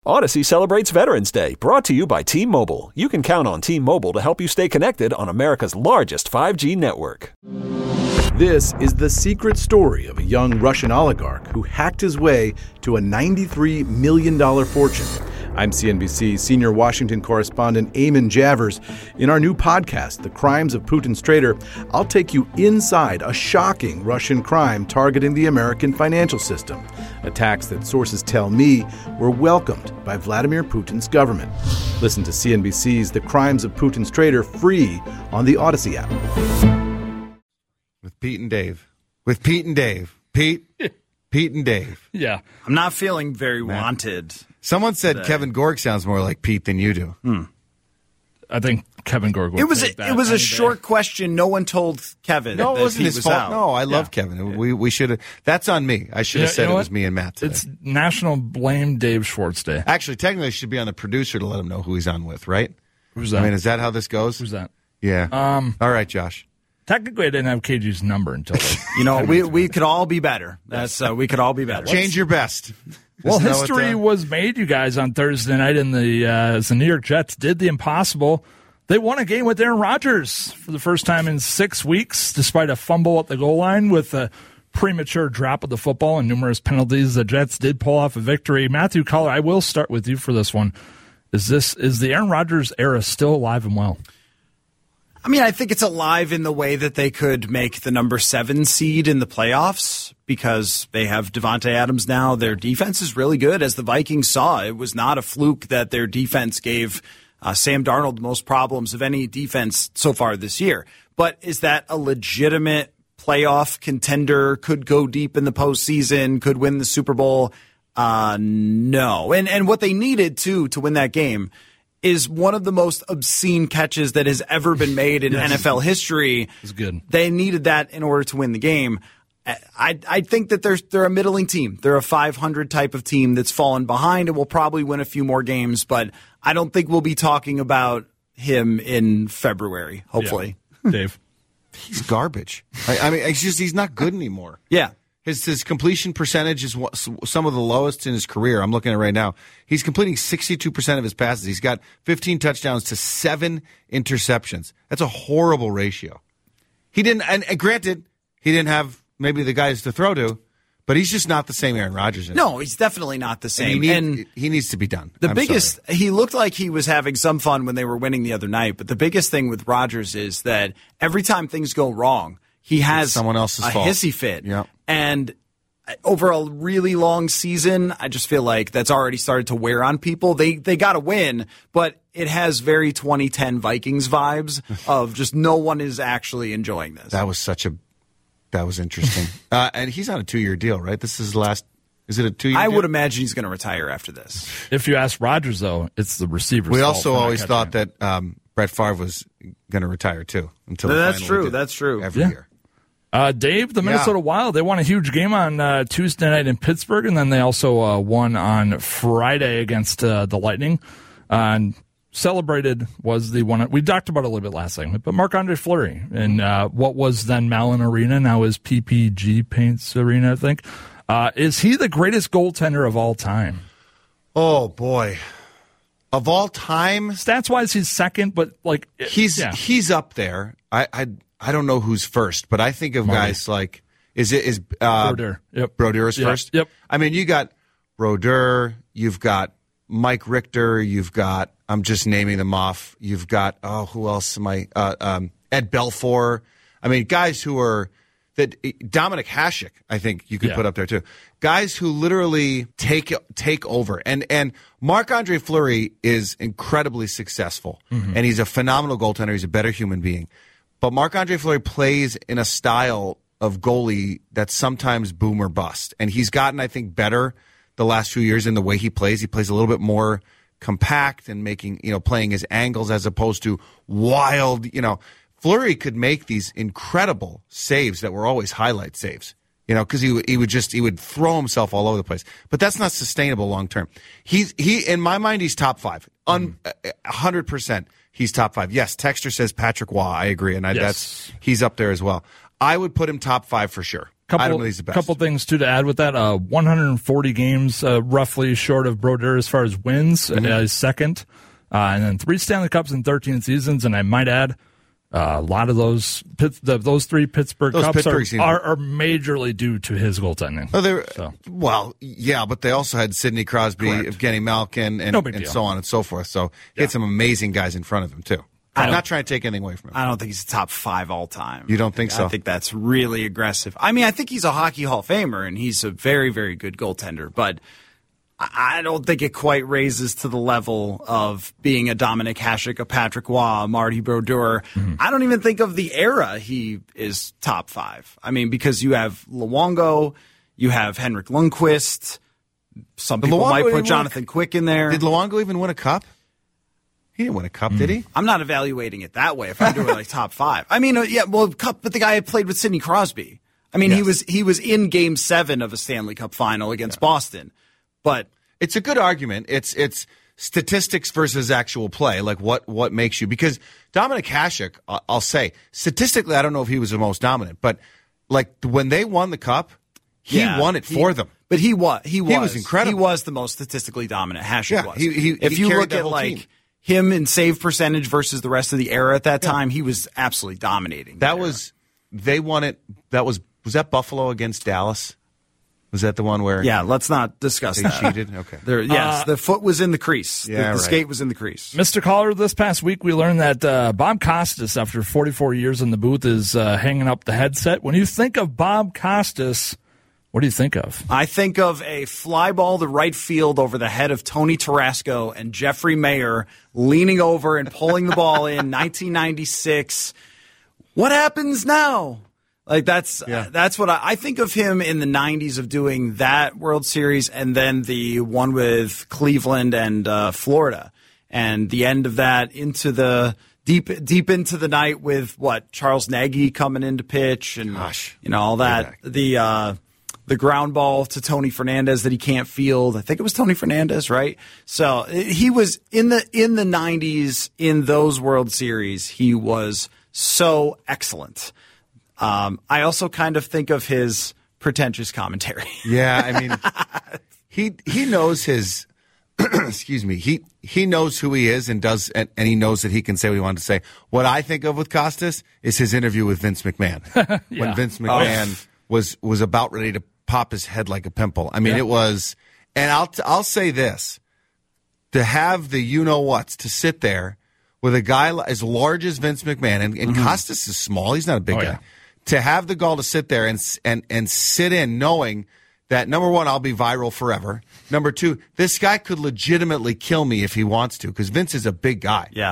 Odyssey celebrates Veterans Day, brought to you by T-Mobile. You can count on T-Mobile to help you stay connected on America's largest 5G network. This is the secret story of a young Russian oligarch who hacked his way to a $93 million fortune. I'm CNBC senior Washington correspondent Eamon Javers. In our new podcast, The Crimes of Putin's Traitor, I'll take you inside a shocking Russian crime targeting the American financial system. Attacks that sources tell me were welcomed by Vladimir Putin's government. Listen to CNBC's The Crimes of Putin's Traitor free on the Odyssey app. With Pete and Dave. Pete and Dave. Yeah. I'm not feeling very wanted. Someone said Kevin Gorg sounds more like Pete than you do. I think Kevin Gorg would take that. It was a any short day. question. No one told Kevin No, that it wasn't he his was fault. out. No, I love Kevin. We should have. That's on me. I should have said it was me and Matt today. It's National Blame Dave Schwartz Day. Actually, technically, it should be on the producer to let him know who he's on with, right? Who's that? I mean, is that how this goes? Who's that? Yeah. All right, Josh. Technically, I didn't have KG's number until like You know, we could all be better. That's we could all be better. Change your best. Well, Isn't that history what was made, you guys, on Thursday night, and the New York Jets did the impossible. They won a game with Aaron Rodgers for the first time in 6 weeks, despite a fumble at the goal line with a premature drop of the football and numerous penalties. The Jets did pull off a victory. Matthew Collar, I will start with you for this one. Is the Aaron Rodgers era still alive and well? I mean, I think it's alive in the way that they could make the number 7 seed in the playoffs because they have Devontae Adams now. Their defense is really good, as the Vikings saw. It was not a fluke that their defense gave Sam Darnold the most problems of any defense so far this year. But is that a legitimate playoff contender? Could go deep in the postseason? Could win the Super Bowl? No. And what they needed, to win that game is one of the most obscene catches that has ever been made in NFL history. It's good. They needed that in order to win the game. I think that they're a middling team. They're a 500 type of team that's fallen behind and will probably win a few more games, but I don't think we'll be talking about him in February, hopefully. Yeah. Dave? He's garbage. I mean, he's not good anymore. Yeah. His completion percentage is some of the lowest in his career. I'm looking at it right now. He's completing 62% of his passes. He's got 15 touchdowns to 7 interceptions. That's a horrible ratio. He didn't, and granted, he didn't have maybe the guys to throw to, but he's just not the same Aaron Rodgers. No, he's definitely not the same. He needs to be done. He looked like he was having some fun when they were winning the other night, but the biggest thing with Rodgers is that every time things go wrong, he has someone else's fault. Hissy fit. Yep. And over a really long season, I just feel like that's already started to wear on people. They got to win, but it has very 2010 Vikings vibes of just no one is actually enjoying this. That was interesting. And he's on a 2-year deal, right? This is his last. Is it a 2-year deal? I would imagine he's going to retire after this. If you ask Rodgers, though, it's the receivers. We also always thought that Brett Favre was going to retire, too. That's true. That's true. Every year. Dave, the Minnesota Wild, they won a huge game on Tuesday night in Pittsburgh, and then they also won on Friday against the Lightning. And celebrated was the one we talked about a little bit last segment, but Marc-Andre Fleury in what was then Malin Arena, now is PPG Paints Arena, I think. Is he the greatest goaltender of all time? Oh, boy. Of all time? Stats-wise, he's second, but he's up there. I don't know who's first, but I think of guys like Brodeur. Yep. Brodeur is first. Yep. I mean, you got Brodeur, you've got Mike Richter, you've got, I'm just naming them off. You've got who else am I? Ed Belfour. I mean, guys who are Dominic Hasek, I think you could put up there too. Guys who literally take over. And Marc-Andre Fleury is incredibly successful, and he's a phenomenal goaltender. He's a better human being. But Marc-Andre Fleury plays in a style of goalie that's sometimes boom or bust. And he's gotten, I think, better the last few years in the way he plays. He plays a little bit more compact and playing his angles as opposed to wild, Fleury could make these incredible saves that were always highlight saves, because he would throw himself all over the place. But that's not sustainable long term. He in my mind, he's top 5, 100%. He's top 5. Yes, Texter says Patrick Waugh. I agree, and he's up there as well. I would put him top 5 for sure. I don't know he's the best. Couple things too to add with that. 140 games, roughly short of Brodeur as far as wins, is second, and then 3 Stanley Cups in 13 seasons. And I might add, a lot of those 3 Pittsburgh Cups are majorly due to his goaltending. Well, yeah, but they also had Sidney Crosby, Evgeny Malkin, and so on and so forth. So he had some amazing guys in front of him too. I'm not trying to take anything away from him. I don't think he's top 5 all time. You don't think so? I think that's really aggressive. I mean, I think he's a Hockey Hall of Famer, and he's a very, very good goaltender, but I don't think it quite raises to the level of being a Dominic Hasek, a Patrick Waugh, Marty Brodeur. I don't even think of the era he is top 5. I mean, because you have Luongo, you have Henrik Lundqvist. Some people might put Jonathan Quick in there. Did Luongo even win a cup? He didn't win a cup, did he? I'm not evaluating it that way if I'm doing like top 5. I mean, cup, but the guy had played with Sidney Crosby. I mean, yes. he was in Game 7 of a Stanley Cup final against Boston. But it's a good argument. It's statistics versus actual play, like what makes you. Because Dominic Hasek, I'll say, statistically, I don't know if he was the most dominant, but like when they won the cup, he won it for them. But he was incredible. He was the most statistically dominant. Hasek was. If you look at like him in save percentage versus the rest of the era at that time, he was absolutely dominating. They won it. Was that Buffalo against Dallas? Was that the one where? Yeah, let's not discuss that. They cheated? Okay. The foot was in the crease. The skate was in the crease. Mr. Caller, this past week we learned that Bob Costas, after 44 years in the booth, is hanging up the headset. When you think of Bob Costas, what do you think of? I think of a fly ball to right field over the head of Tony Tarasco and Jeffrey Mayer leaning over and pulling the ball in 1996. What happens now? Like that's what I think of him in the 90s, of doing that World Series and then the one with Cleveland and Florida, and the end of that into the deep into the night with Charles Nagy coming in to pitch and all that. The ground ball to Tony Fernandez that he can't field. I think it was Tony Fernandez, right? So he was in the 90s in those World Series. He was so excellent. I also kind of think of his pretentious commentary. Yeah, I mean, he knows his. Excuse me. He knows who he is and does, and he knows that he can say what he wanted to say. What I think of with Costas is his interview with Vince McMahon when Vince McMahon was about ready to pop his head like a pimple. I mean, it was, and I'll say this: to have the you-know-whats to sit there with a guy as large as Vince McMahon, and Costas is small, he's not a big guy. Yeah. To have the gall to sit there and sit in knowing that, number one, I'll be viral forever. Number two, this guy could legitimately kill me if he wants to, because Vince is a big guy. Yeah.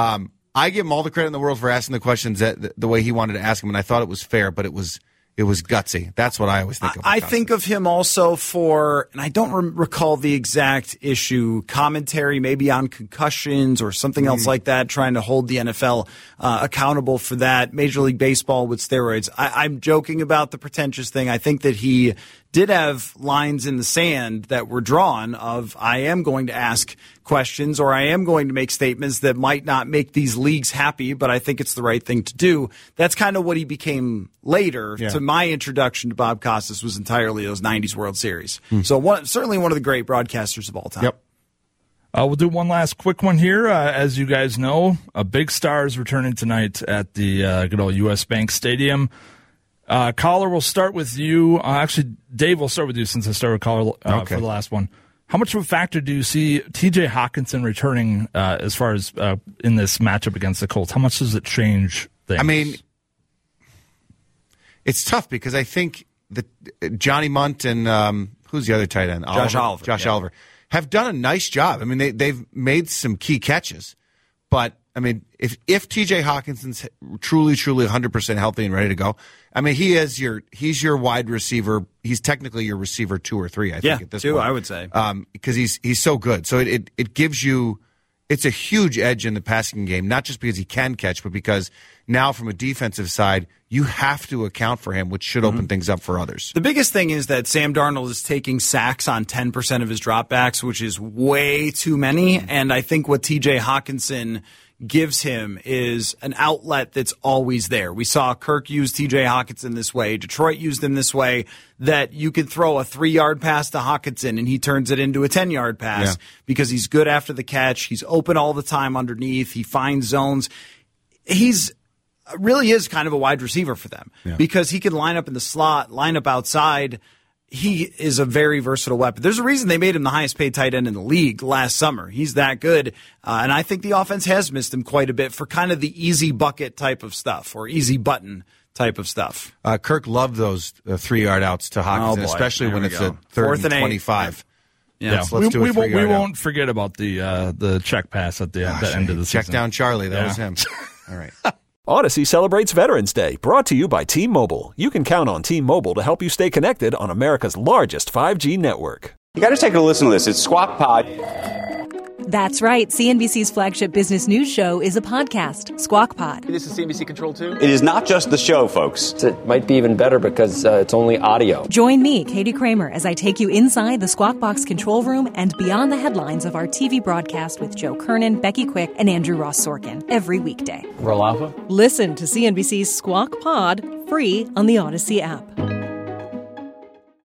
I give him all the credit in the world for asking the questions the way he wanted to ask them, and I thought it was fair, but it was gutsy. That's what I always think of. I think of him also for, and I don't recall the exact issue, commentary maybe on concussions or something else like that, trying to hold the NFL accountable for that. Major League Baseball with steroids. I'm joking about the pretentious thing. I think that he did have lines in the sand that were drawn of, I am going to ask questions or I am going to make statements that might not make these leagues happy, but I think it's the right thing to do. That's kind of what he became later. Yeah. To my introduction to Bob Costas was entirely those 90s World Series. So certainly one of the great broadcasters of all time. Yep. We'll do one last quick one here. As you guys know, a big star is returning tonight at the good old U.S. Bank Stadium. Caller, we'll start with you. Actually, Dave, we'll start with you since I started with Caller for the last one. How much of a factor do you see T.J. Hockenson returning as far as in this matchup against the Colts? How much does it change things? I mean, it's tough because I think that Johnny Munt and who's the other tight end? Josh Oliver have done a nice job. I mean, they've made some key catches, but I mean, if T.J. Hawkinson's truly 100% healthy and ready to go, I mean, he's your wide receiver. He's technically your receiver 2 or 3. I think at this point, I would say, because he's so good. So it gives you, it's a huge edge in the passing game, not just because he can catch, but because Now, from a defensive side, you have to account for him, which should open things up for others. The biggest thing is that Sam Darnold is taking sacks on 10% of his dropbacks, which is way too many. And I think what TJ Hawkinson gives him is an outlet that's always there. We saw Kirk use TJ Hawkinson this way. Detroit used him this way, that you could throw a 3-yard pass to Hawkinson and he turns it into a 10-yard pass because he's good after the catch. He's open all the time underneath. He finds zones. He's really is kind of a wide receiver for them because he can line up in the slot, line up outside. He is a very versatile weapon. There's a reason they made him the highest paid tight end in the league last summer. He's that good. And I think the offense has missed him quite a bit for kind of the easy bucket type of stuff or easy button type of stuff. Kirk loved those 3-yard outs to Hawkinson, especially when it's a 3rd and 25. Yeah, we won't forget about the check pass at the end of the season. Check down Charlie. That was him. All right. Odyssey celebrates Veterans Day, brought to you by T-Mobile. You can count on T-Mobile to help you stay connected on America's largest 5G network. You got to take a listen to this. It's Squawk Pod. That's right. CNBC's flagship business news show is a podcast, Squawk Pod. This is CNBC Control 2? It is not just the show, folks. It might be even better because it's only audio. Join me, Katie Kramer, as I take you inside the Squawk Box control room and beyond the headlines of our TV broadcast with Joe Kernan, Becky Quick, and Andrew Ross Sorkin every weekday. Roll Alpha? Listen to CNBC's Squawk Pod free on the Odyssey app.